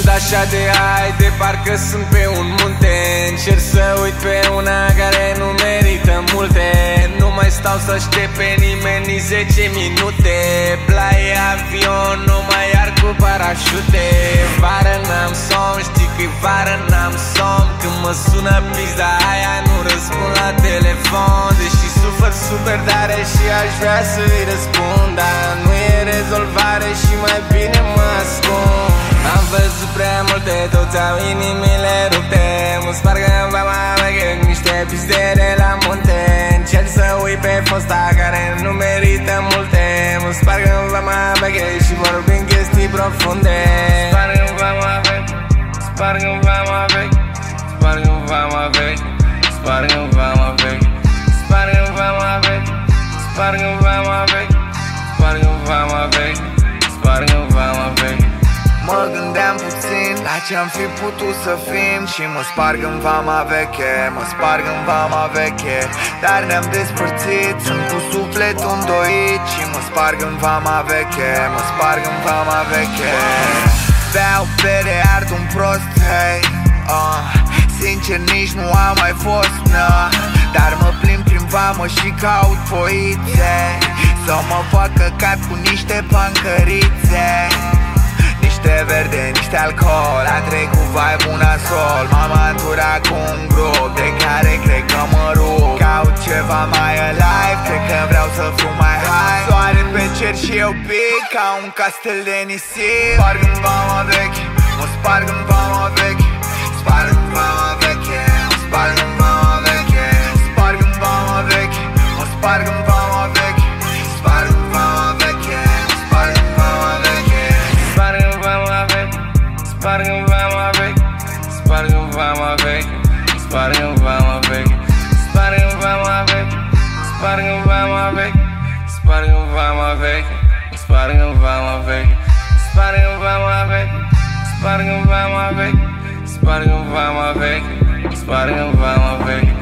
Sunt așa de high, de parcă sunt pe un munte. Încerc să uit pe una care nu merită multe. Nu mai stau să aștept pe nimeni nici 10 minute. Plaie avion, nu mai iar cu parașute. Vară n-am somn, știi că-i vară n-am somn. Când mă sună pizda aia nu răspund la telefon. Deși sufăr super tare și aș vrea să-i răspund, dar nu e rezolvare și mai bine mă ascund. Am văzut prea multe, toți au inimile rupte. Mă spargă în vama veche niște pizdere la munte. Încerc să uit pe fosta care nu merită multe. Mă spargă în vama veche și vorbim chestii profunde. Spargă în vama veche, spargă în vama veche, spargă în vama veche, spargă în vama veche, spargă în vama veche, spargă în vama veche, spargă în vama veche, spargă în vama veche. Mă gândeam puțin la ce-am fi putut să fim și mă sparg în vama veche, mă sparg în vama veche. Dar ne-am despărțit, sunt cu sufletul îndoit și mă sparg în vama veche, mă sparg în vama veche. Beau bere, ard un prost, hei, sincer nici nu am mai fost, dar mă plimb prin vamă și caut foițe să mă fac căcat cu niște pancărițe. Niște verde, niște alcool, a trecut vibe-ul nasol. M-am anturat cu un grup de care cred că mă rup. Caut ceva mai alive, cred că vreau să fiu mai high. Soare pe cer și eu pic ca un castel de nisip. Sparg în vama veche, mă sparg în vama veche, sparg în vama veche, mă sparg în vama veche, sparg în vama veche, mă sparg în vama veche, sparg în vama veche, sparg în vama veche. Sparg în vama veche, sparg în vama veche, sparg în vama veche, sparg în vama veche, sparg în vama veche, sparg în vama veche, sparg în vama veche, sparg în vama veche, sparg în vama veche, sparg în vama veche, sparg în vama veche.